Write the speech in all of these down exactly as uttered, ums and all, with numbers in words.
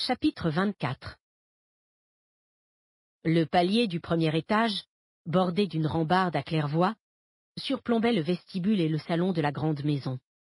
Chapitre vingt-quatre. Le palier du premier étage, bordé d'une rambarde à claire-voie, surplombait le vestibule et le salon de la grande maison.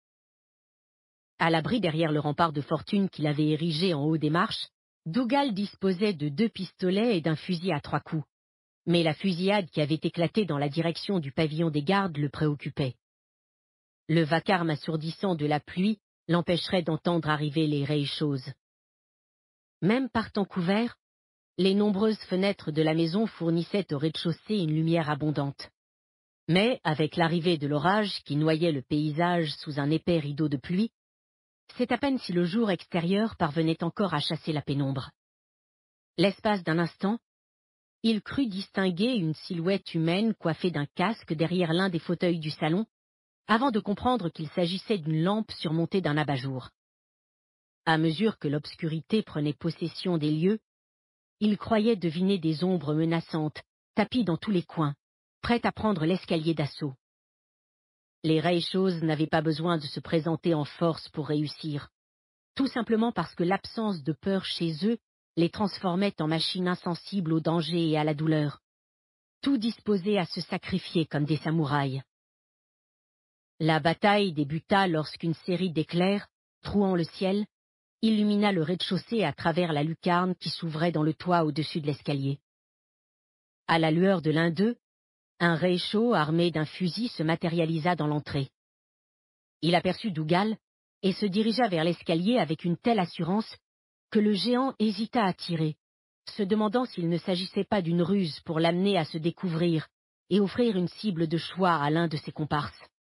À l'abri derrière le rempart de fortune qu'il avait érigé en haut des marches, Dougal disposait de deux pistolets et d'un fusil à trois coups. Mais la fusillade qui avait éclaté dans la direction du pavillon des gardes le préoccupait. Le vacarme assourdissant de la pluie l'empêcherait d'entendre arriver les raies-choses. Même par temps couvert, les nombreuses fenêtres de la maison fournissaient au rez-de-chaussée une lumière abondante. Mais, avec l'arrivée de l'orage qui noyait le paysage sous un épais rideau de pluie, c'est à peine si le jour extérieur parvenait encore à chasser la pénombre. L'espace d'un instant, il crut distinguer une silhouette humaine coiffée d'un casque derrière l'un des fauteuils du salon, avant de comprendre qu'il s'agissait d'une lampe surmontée d'un abat-jour. À mesure que l'obscurité prenait possession des lieux, il croyait deviner des ombres menaçantes, tapies dans tous les coins, prêtes à prendre l'escalier d'assaut. Les raies-choses n'avaient pas besoin de se présenter en force pour réussir, tout simplement parce que l'absence de peur chez eux les transformait en machines insensibles au danger et à la douleur, tout disposés à se sacrifier comme des samouraïs. La bataille débuta lorsqu'une série d'éclairs, trouant le ciel, illumina le rez-de-chaussée à travers la lucarne qui s'ouvrait dans le toit au-dessus de l'escalier. À la lueur de l'un d'eux, un rai-chaud armé d'un fusil se matérialisa dans l'entrée. Il aperçut Dougal et se dirigea vers l'escalier avec une telle assurance que le géant hésita à tirer, se demandant s'il ne s'agissait pas d'une ruse pour l'amener à se découvrir et offrir une cible de choix à l'un de ses comparses.